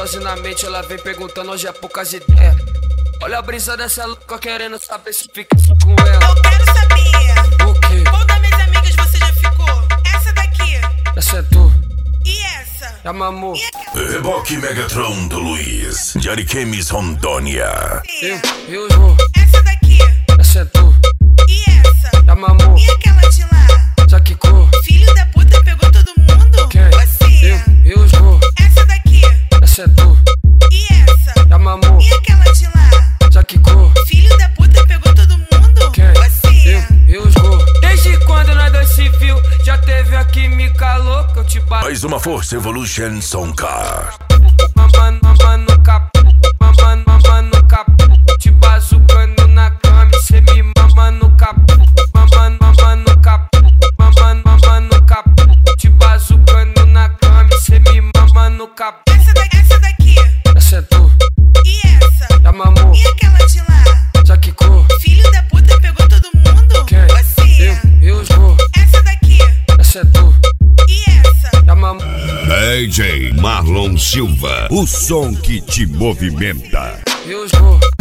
neurose na mente, ela vem perguntando, hoje é poucas ideias. Olha a brisa dessa louca querendo saber se fica só com ela. Eu quero saber. O quê? Qual das minhas amigas você já ficou? Essa daqui. Já sentou? E essa? Já mamou? E aquela? Reboque Megatron do Luiz, de Ariquemes, Rondônia. Eu vou. Essa daqui. Já sentou? E essa? Já mamou? E aquela de lá? Já quicou? Filho da puta pegou todo mundo? Quem? Você. Eu vou. Essa daqui. Já sentou? E essa? Já mamou? E aquela de lá? Já quicou? Filho da puta pegou todo mundo? Quem? Você. Eu vou. Desde quando nós dois se viu, já teve a química louca, eu te bato. Mais uma Força Evolution Songcar. Mama no capo, mama no capo. Te bazucando na cama, cê me mama no capo. Mama no capo, mama no capo. Te bazucando na cama, cê me mama no capo. Essa daqui. Já sentou? E essa? Já mamou? E aquela de lá? Já quicou? Filho da puta pegou todo mundo? Quem? Você. Eu vou. Essa daqui. Já sentou? E essa? Já mamou? DJ Marlon Silva, o som que te movimenta. Eu vou.